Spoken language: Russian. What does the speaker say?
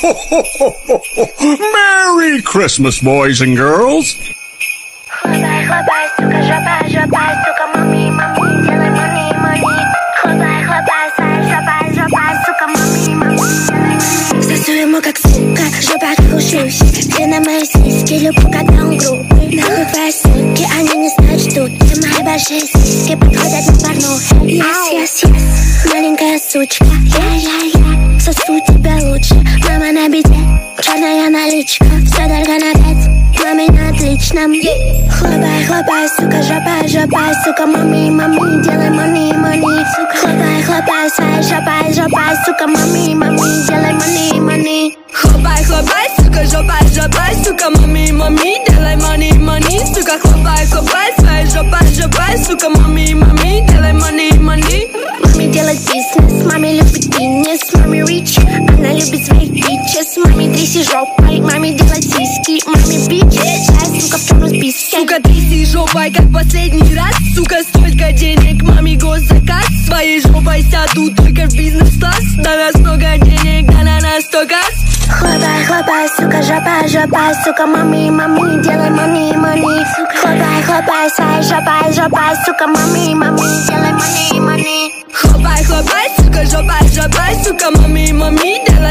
Merry Christmas, boys and girls! Хлопай, хлопай, сука, жопа, жопа, сука, мами, мами, делай мани, мани. Хлопай, хлопай, своя жопа, жопа, сука, мами, мами, делай мани. Сосу ему как сука, жопа как ушившись. Ты на мои сиськи, люблю, когда он грубый. Нахуй твои суки, они не знают, что ты. Мои большие сиськи подходят на порнуху. Yes, yes, yes, маленькая сучка. Я, сосу тебя лучше. Мама на беде, черная наличка. Все дорого на пять, маме на отличном. Хлопай, хлопай, сука, жопа, жопа, сука, мами, мами, делай мани, мани. Хлопай, хлопай, своя жопа, жопа, сука, мами, мами, делай мани, мани. Хлопай, хлопай, сука, жопа, жопа, сука, мами, мами, делай мани, мани. Сука, хлопай, хлопай, своя жопа, жопа, сука, мами, мами, делай мани, мани. Маме делает бизнес, маме любит фитнес, маме рич, она любит своих бичес. Маме тряси жопой, маме делает сиськи, маме бичес, сука, в черном списке. Сука, тряси жопой, как последний раз. Сука, столько денег, маме госзаказ. Своей жопой сяду только в бизнес-класс. На нас много денег, да на нас столько. Хлопай, хлопай, сука, жопа, жопа, сука, мами, мами, делай мани, мани. Хлопай, хлопай, своя жопа, жопа, сука, мами, мами, делай мани, мани. Хлопай, хлопай, сука, жопа, жопа, сука, мами, мами, делай